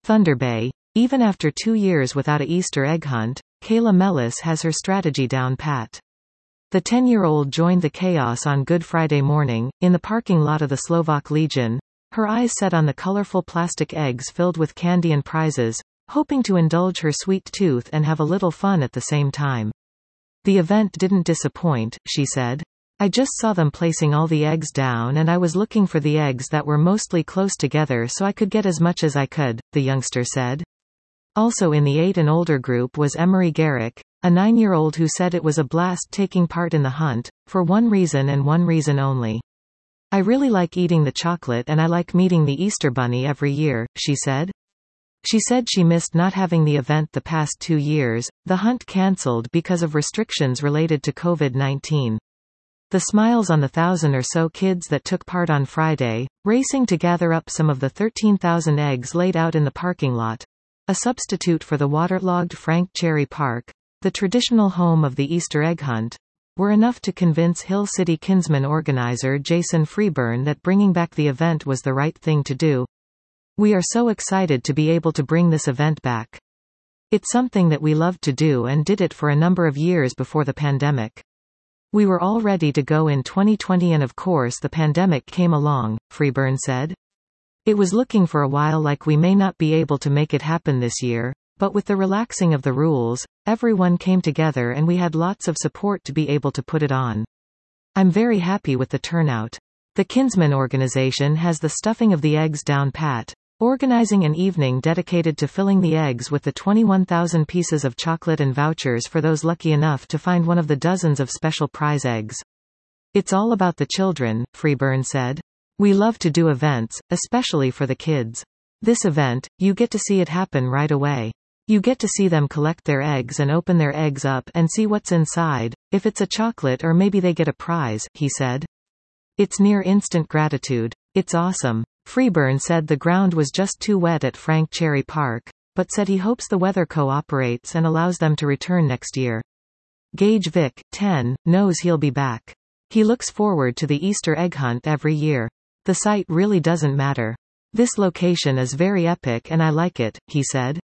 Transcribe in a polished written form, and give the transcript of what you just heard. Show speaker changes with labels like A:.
A: Thunder Bay. Even after 2 years without a Easter egg hunt, Kayla Mellis has her strategy down pat. The 10-year-old joined the chaos on Good Friday morning, in the parking lot of the Slovak Legion, her eyes set on the colorful plastic eggs filled with candy and prizes, hoping to indulge her sweet tooth and have a little fun at the same time. The event didn't disappoint, she said. I just saw them placing all the eggs down and I was looking for the eggs that were mostly close together so I could get as much as I could, the youngster said. Also in the 8 and older group was Emery Garrick, a 9-year-old who said it was a blast taking part in the hunt, for one reason and one reason only. I really like eating the chocolate and I like meeting the Easter Bunny every year, she said. She said she missed not having the event the past 2 years, the hunt cancelled because of restrictions related to COVID-19. The smiles on the 1,000 or so kids that took part on Friday, racing to gather up some of the 13,000 eggs laid out in the parking lot, a substitute for the waterlogged Frank Cherry Park, the traditional home of the Easter egg hunt, were enough to convince Hill City Kinsman organizer Jason Freeburn that bringing back the event was the right thing to do. We are so excited to be able to bring this event back. It's something that we loved to do and did it for a number of years before the pandemic. We were all ready to go in 2020 and of course the pandemic came along, Freeburn said. It was looking for a while like we may not be able to make it happen this year, but with the relaxing of the rules, everyone came together and we had lots of support to be able to put it on. I'm very happy with the turnout. The Kinsman organization has the stuffing of the eggs down pat, organizing an evening dedicated to filling the eggs with the 21,000 pieces of chocolate and vouchers for those lucky enough to find one of the dozens of special prize eggs. It's all about the children, Freeburn said. We love to do events, especially for the kids. This event, you get to see it happen right away. You get to see them collect their eggs and open their eggs up and see what's inside, if it's a chocolate or maybe they get a prize, he said. It's near instant gratitude. It's awesome. Freeburn said the ground was just too wet at Frank Cherry Park, but said he hopes the weather cooperates and allows them to return next year. Gage Vick, 10, knows he'll be back. He looks forward to the Easter egg hunt every year. The site really doesn't matter. This location is very epic and I like it, he said.